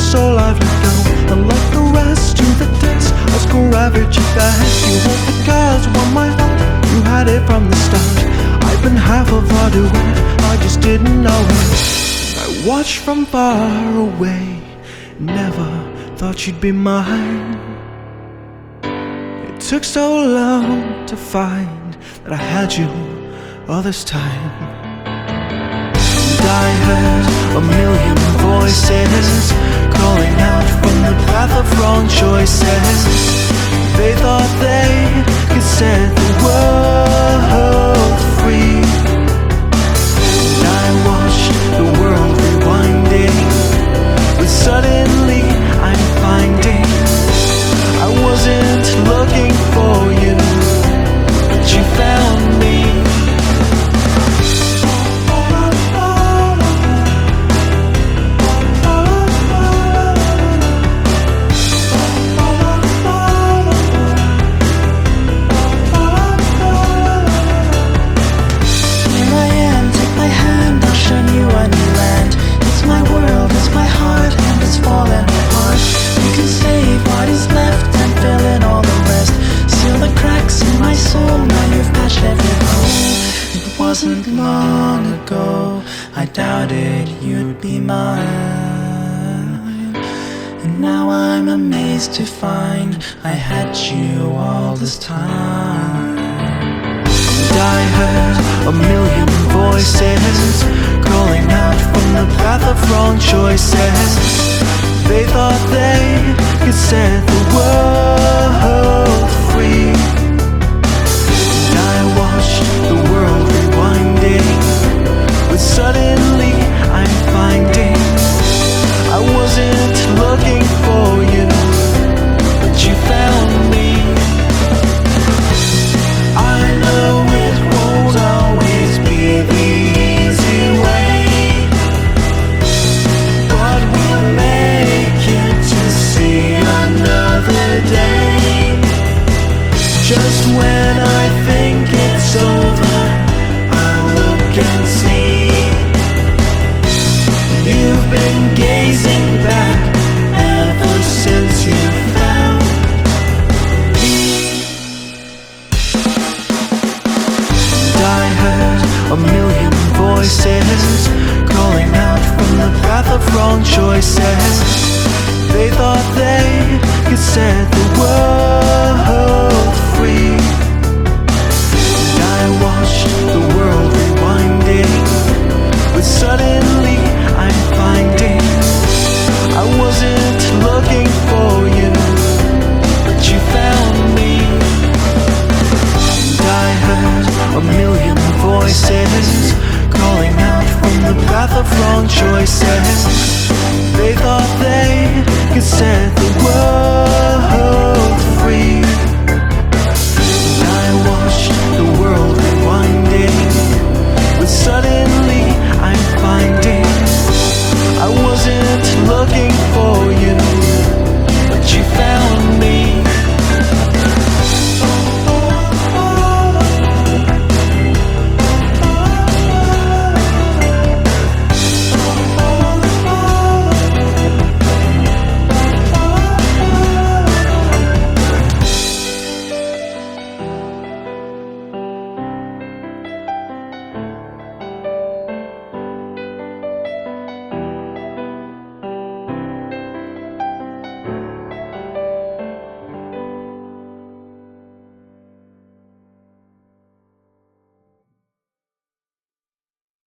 soul I've let go, and like the rest to the dust, I'll go ravage it back. You hold the cards, won my heart, you had it from the start. I've been half of what you were, I just didn't know it. I watched from far away, never thought you'd be mine. It took so long to find that I had you all this time. And I heard a million voices calling out from the path of wrong choices. They thought they could set the world free. And I watched the world rewinding, but suddenly I'm finding I wasn't looking for you, but you found me. Wasn't long ago I doubted you'd be mine, and now I'm amazed to find I had you all this time. And I heard a million voices calling out from the path of wrong choices. They thought they could set the world free. And I watched the world rewinding, but suddenly I'm finding I wasn't looking for you, but you found me. I know it won't always be the easy way, but we'll make it to see another day. Just when I think it's over, I'll look and see you've been gazing back ever since you found me. And I heard a million voices calling out from the path of wrong choices. They thought they could set the world